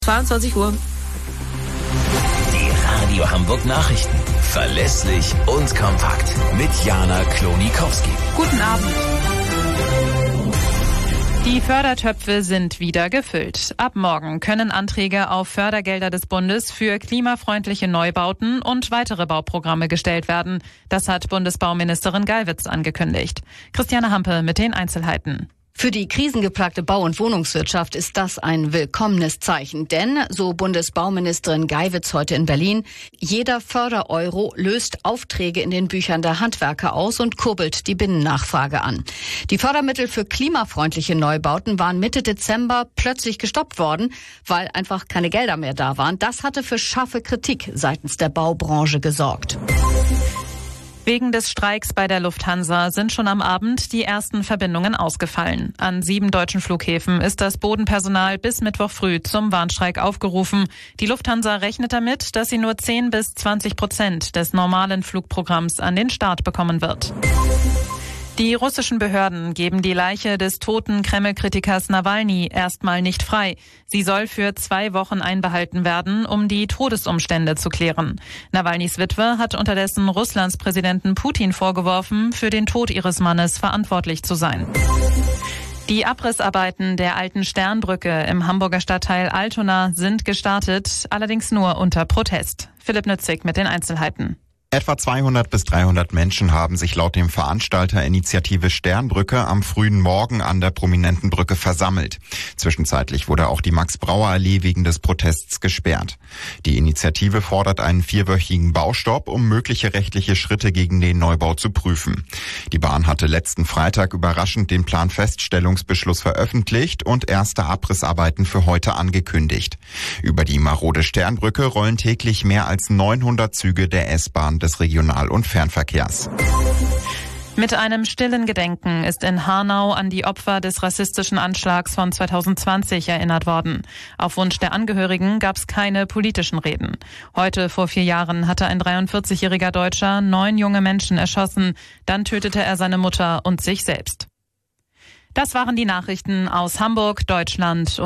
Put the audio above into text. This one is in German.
22 Uhr. Die Radio Hamburg Nachrichten. Verlässlich und kompakt. Mit Jana Klonikowski. Guten Abend. Die Fördertöpfe sind wieder gefüllt. Ab morgen können Anträge auf Fördergelder des Bundes für klimafreundliche Neubauten und weitere Bauprogramme gestellt werden. Das hat Bundesbauministerin Geiwitz angekündigt. Christiane Hampe mit den Einzelheiten. Für die krisengeplagte Bau- und Wohnungswirtschaft ist das ein willkommenes Zeichen. Denn, so Bundesbauministerin Geiwitz heute in Berlin, jeder Fördereuro löst Aufträge in den Büchern der Handwerker aus und kurbelt die Binnennachfrage an. Die Fördermittel für klimafreundliche Neubauten waren Mitte Dezember plötzlich gestoppt worden, weil einfach keine Gelder mehr da waren. Das hatte für scharfe Kritik seitens der Baubranche gesorgt. Wegen des Streiks bei der Lufthansa sind schon am Abend die ersten Verbindungen ausgefallen. An 7 deutschen Flughäfen ist das Bodenpersonal bis Mittwoch früh zum Warnstreik aufgerufen. Die Lufthansa rechnet damit, dass sie nur 10-20% des normalen Flugprogramms an den Start bekommen wird. Die russischen Behörden geben die Leiche des toten Kreml-Kritikers Nawalny erstmal nicht frei. Sie soll für 2 Wochen einbehalten werden, um die Todesumstände zu klären. Nawalnys Witwe hat unterdessen Russlands Präsidenten Putin vorgeworfen, für den Tod ihres Mannes verantwortlich zu sein. Die Abrissarbeiten der alten Sternbrücke im Hamburger Stadtteil Altona sind gestartet, allerdings nur unter Protest. Philipp Nützig mit den Einzelheiten. Etwa 200 bis 300 Menschen haben sich laut dem Veranstalter Initiative Sternbrücke am frühen Morgen an der prominenten Brücke versammelt. Zwischenzeitlich wurde auch die Max-Brauer-Allee wegen des Protests gesperrt. Die Initiative fordert einen 4-wöchigen Baustopp, um mögliche rechtliche Schritte gegen den Neubau zu prüfen. Die Bahn hatte letzten Freitag überraschend den Planfeststellungsbeschluss veröffentlicht und erste Abrissarbeiten für heute angekündigt. Über die marode Sternbrücke rollen täglich mehr als 900 Züge der S-Bahn des Regional- und Fernverkehrs. Mit einem stillen Gedenken ist in Hanau an die Opfer des rassistischen Anschlags von 2020 erinnert worden. Auf Wunsch der Angehörigen gab es keine politischen Reden. Heute vor 4 Jahren hatte ein 43-jähriger Deutscher 9 junge Menschen erschossen. Dann tötete er seine Mutter und sich selbst. Das waren die Nachrichten aus Hamburg, Deutschland.